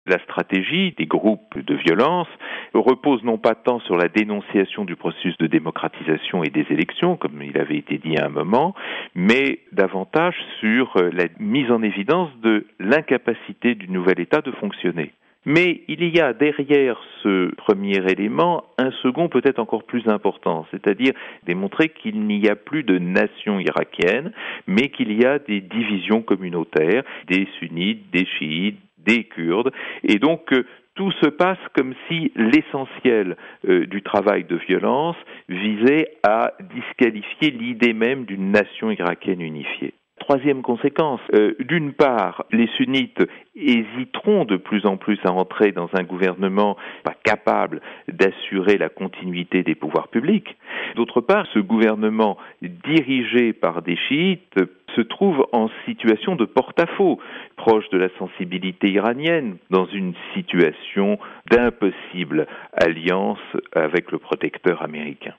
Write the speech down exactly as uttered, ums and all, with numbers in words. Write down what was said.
La stratégie des groupes de violence repose non pas tant sur la dénonciation du processus de démocratisation et des élections, comme il avait été dit à un moment, mais davantage sur la mise en évidence de l'incapacité du nouvel État de fonctionner. Mais il y a derrière ce premier élément un second peut-être encore plus important, c'est-à-dire démontrer qu'il n'y a plus de nation irakienne, mais qu'il y a des divisions communautaires, des sunnites, des chiites, des Kurdes, et donc euh, tout se passe comme si l'essentiel euh, du travail de violence visait à disqualifier l'idée même d'une nation irakienne unifiée. Troisième conséquence, euh, d'une part, les sunnites hésiteront de plus en plus à entrer dans un gouvernement pas capable d'assurer la continuité des pouvoirs publics. D'autre part, ce gouvernement dirigé par des chiites se trouve en situation de porte-à-faux, proche de la sensibilité iranienne, dans une situation d'impossible alliance avec le protecteur américain.